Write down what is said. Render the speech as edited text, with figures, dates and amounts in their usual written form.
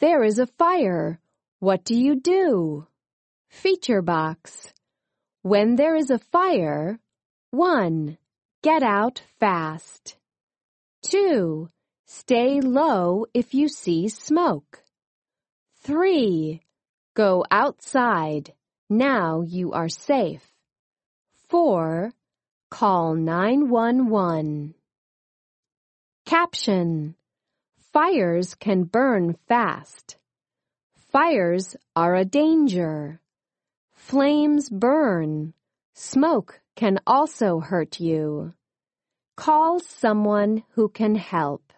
There is a fire. What do you do? Feature box. When there is a fire, 1. Get out fast. 2. Stay low if you see smoke. 3. Go outside. Now you are safe. 4. Call 911. Caption: Fires can burn fast. Fires are a danger. Flames burn. Smoke can also hurt you. Call someone who can help.